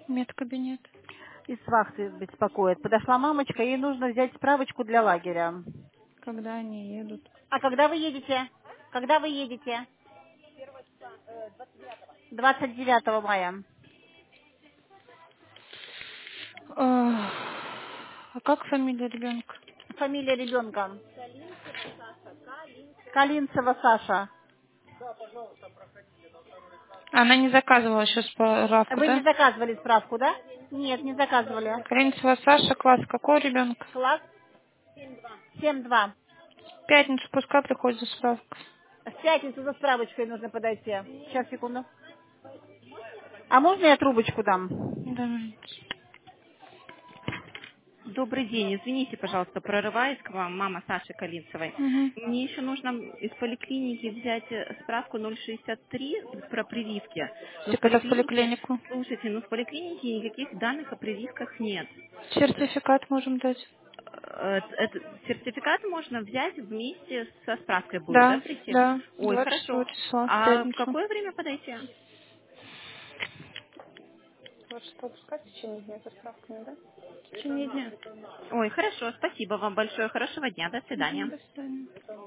Медкабинет. Из вахты беспокоит. Подошла мамочка, ей нужно взять справочку для лагеря. Когда они едут? А когда вы едете? Когда вы едете? 29 мая. А как фамилия ребенка? Фамилия ребенка. Калинцева Саша. Она не заказывала еще справку, Вы не да? заказывали справку, да? Нет, не заказывали. Каринцева Саша, класс какой ребенка? Класс 7-2. В пятницу пускай приходит за справкой. В пятницу за справочкой нужно подойти. Сейчас, секунду. А можно я трубочку дам? Давайте. Добрый день. Извините, пожалуйста, прорываюсь к вам, мама Саши Калинцевой. Угу. Мне еще нужно из поликлиники взять справку 063 про прививки. Но в Типа это в поликлинике, поликлинику. слушайте, в поликлинике никаких данных о прививках нет. Сертификат можем дать. Этот сертификат можно взять вместе со справкой будет, да, Да, прийти? да. Ой, 26 хорошо. числа, в А в пятницу. какое время подойти? 26 пускай в течение дня со справками, да? В течение дня. Ой, хорошо, спасибо вам большое. Хорошего дня. До Угу, свидания. до свидания.